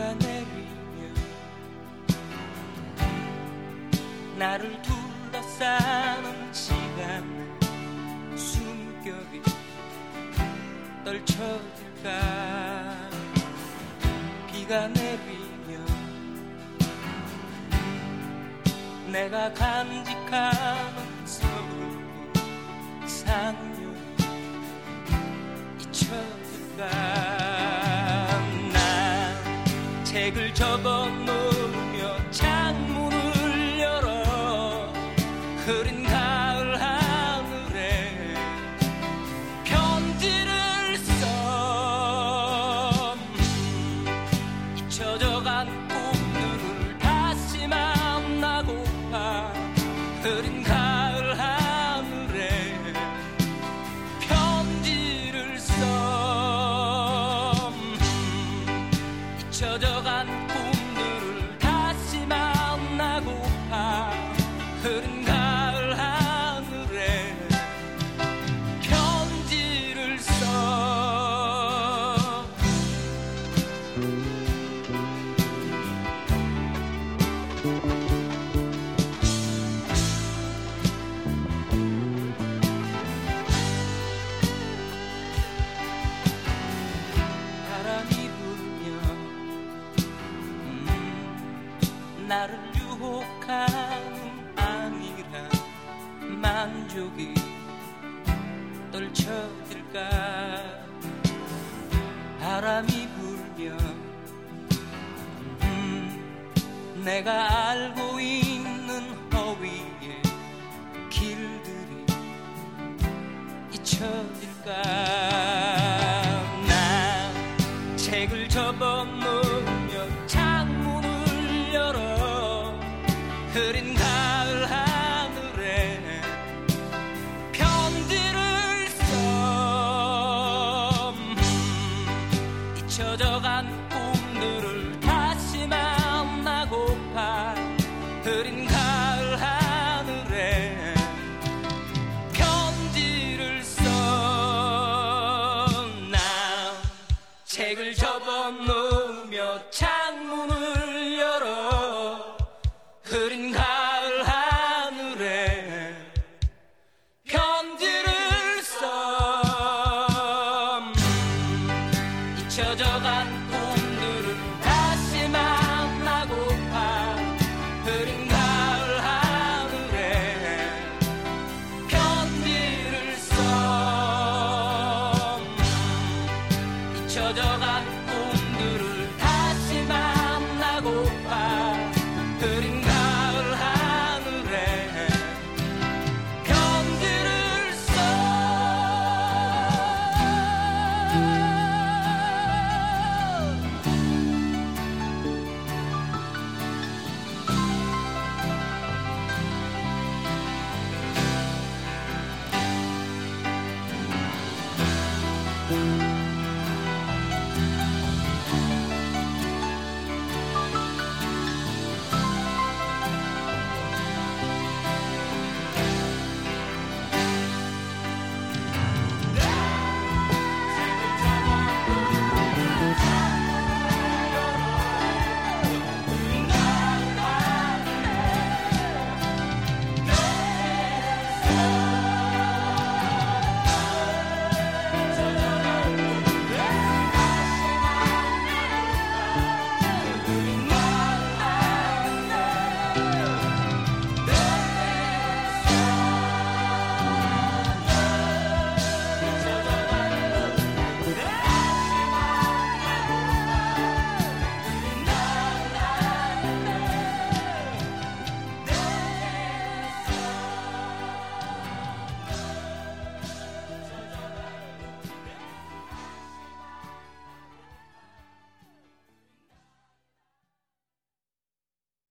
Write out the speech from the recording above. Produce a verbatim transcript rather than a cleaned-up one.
비가 내리며 나를 둘러싸는 시간 숨결이 떨쳐질까. 비가 내리며 내가 간직하는 서울 상념이 잊혀질까. 난 책을 접어놓으며 창문을 열어 흐린 가을 하늘에 편지를 써. 잊혀져간 꿈들을 다시 만나고파. 흐린 가을 하늘에 편지를 써. 잊혀져간 꿈들을 다시 만나고파. 흐린 가을 하늘에 편지를 써. 바람이 불며 음, 나를 유혹하는 아니라 만족이 떨쳐질까. 바람이 불며 음, 내가 알고 있는 허위의 길들이 잊혀질까. 난 책을 접어놓으며 창문을 열어 흐린 가을 하늘에 편지를 써. 음, 잊혀져간 꿈들을 다시 만나고파. 흐린 가을 하늘에 편지를 써. 난 책을 접어놓으며